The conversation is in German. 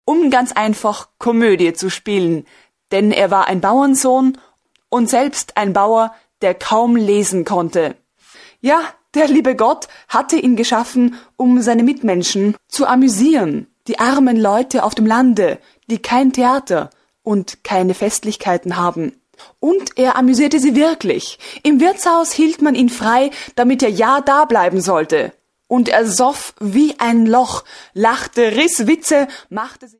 um ganz einfach Komödie zu spielen, denn er war ein Bauernsohn und selbst ein Bauer, der kaum lesen konnte. Ja, der liebe Gott hatte ihn geschaffen, um seine Mitmenschen zu amüsieren, die armen Leute auf dem Lande, die kein Theater und keine Festlichkeiten haben. Und er amüsierte sie wirklich. Im Wirtshaus hielt man ihn frei, damit er ja da bleiben sollte. Und er soff wie ein Loch, lachte, riss Witze, machte sich